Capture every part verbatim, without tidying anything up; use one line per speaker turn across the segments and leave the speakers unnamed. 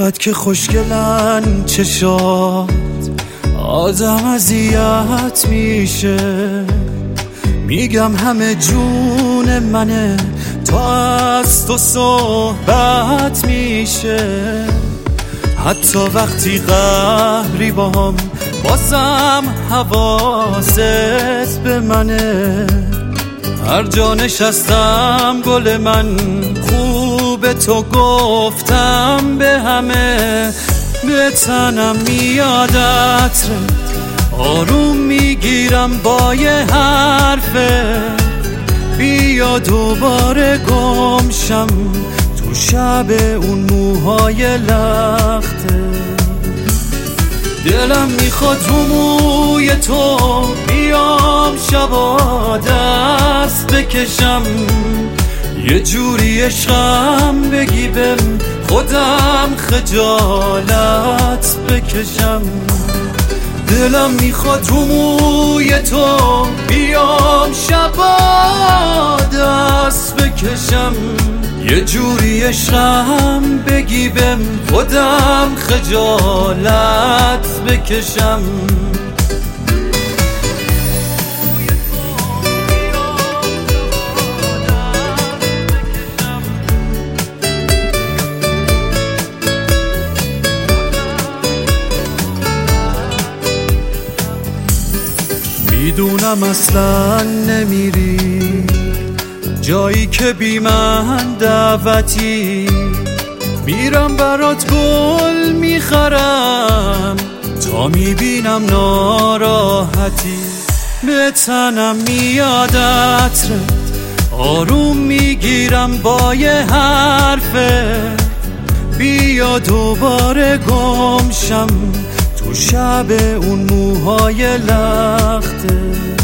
چقدر که خوشگلن چشات، آدم اذیت میشه. میگم همه جون منه تا از تو صحبت میشه. حتی وقتی قهری باهم بازم حواست به منه. هر جا نشستم گل من خوب تو گفتم به همه. به تنم میاد عطرت، آروم میگیرم با یه حرفه. بیا دوباره گمشم تو شب اون موهای لخته. دلم میخواد رو موی تو بیام شبا دست بکشم. یه جوری عشقم بگی بهم خودم خجالت بکشم. دلم میخواد رو موی تو بیام شبا دست بکشم. یه جوری عشقم بگی بهم خودم خجالت بکشم. میدونم اصلا نمیری جایی که بی من دعوتی. میرم برات گل میخرم تا میبینم ناراحتی. به تنم میاد عطرت، آروم میگیرم با یه حرفه. بیا دوباره گمشم تو شب اون موهای لخته.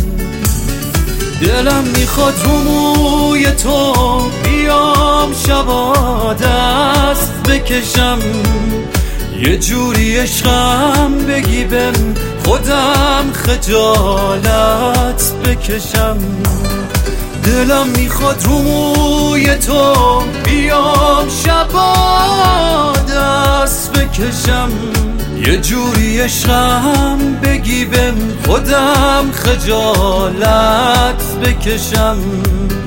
دلم میخواد رو موی تو بیام شبا دست بکشم. یه جوری عشقم بگی بهم خودم خجالت بکشم. دلم میخواد رو موی تو بیام شبا دست بکشم. یه جوری عشقم بگی بهم خودم خجالت بکشم.